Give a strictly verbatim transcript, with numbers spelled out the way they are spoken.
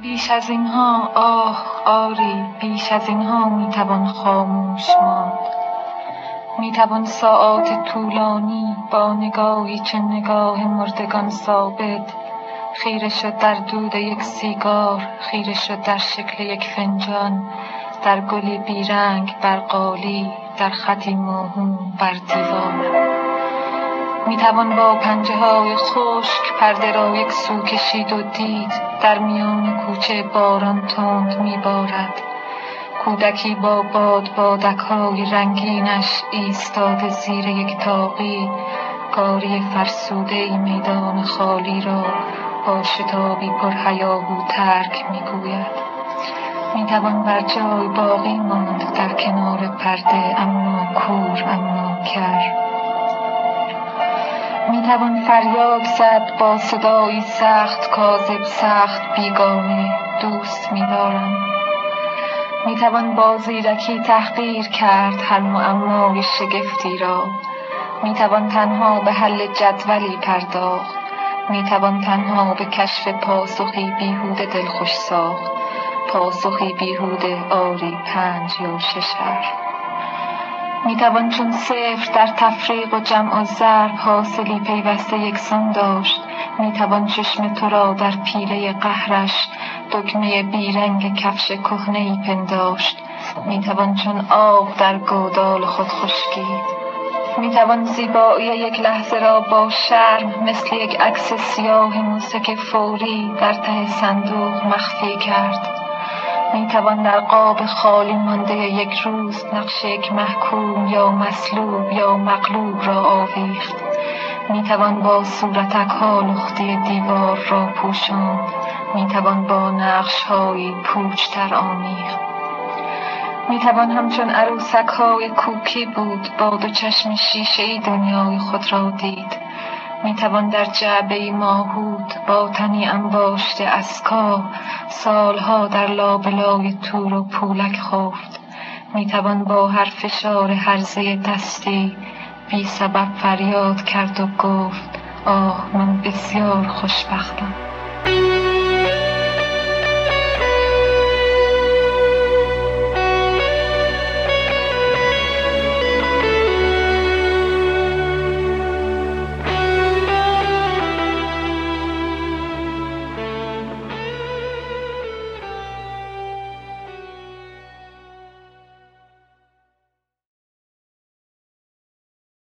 بیش از اینها آه آری، بیش از اینها میتوان خاموش ماند. میتوان ساعات طولانی با نگاهی چون نگاه مردگان ثابت خیره شد در دود یک سیگار، خیره شد در شکل یک فنجان، در گلی بیرنگ بر قالی، در خطی موهوم بر دیوار. میتوان با پنجه های خشک پرده را یک سو کشید و دید در میان کوچه باران تند میبارد. کودکی با باد بادک های رنگینش ایستاده زیر یک طاقی، قاری فرسوده میدان خالی را با شتابی پر هیاهو ترک میگوید. میتوان بر جای باقی ماند در کنار پرده، اما کور اما کر. میتوان فریاد زد با صدایی سخت کاذب، سخت بیگانه، دوست می‌دارم. میتوان با زیرکی تحقیر کرد هر معمای شگفتی را. میتوان تنها به حل جدولی پرداخت. میتوان تنها به کشف پاسخی بیهوده دلخوش ساخت. پاسخی بیهوده آری پنج یا شش حرف. میتوان چون صفر در تفریق و جمع و ضرب حاصلی پیوسته یکسان داشت. میتوان چشم تو را در پیله قهرش دکمه بیرنگ کفش کهنه‌ای پنداشت. میتوان چون آب در گودال خود خشکید. میتوان زیبایی یک لحظه را با شرم مثل یک عکس سیاه موسک فوری در ته صندوق مخفی کرد. میتوان در قاب خالی مانده یک روز نقش یک محکوم یا مصلوب یا مغلوب را آویخت. میتوان با صورتک ها لختی دیوار را پوشاند. میتوان با نقش های پوچتر آمیخت. میتوان همچون عروسک های کوکی بود با دو چشم شیشه‌ای دنیای خود را دید. میتوان در جعبه‌ای ماهود با تنی انباشته اسکا سالها در لابلای تور و پولک خفت. میتوان با هر فشار هرزه دستی بی سبب فریاد کرد و گفت آه من بسیار خوشبختم.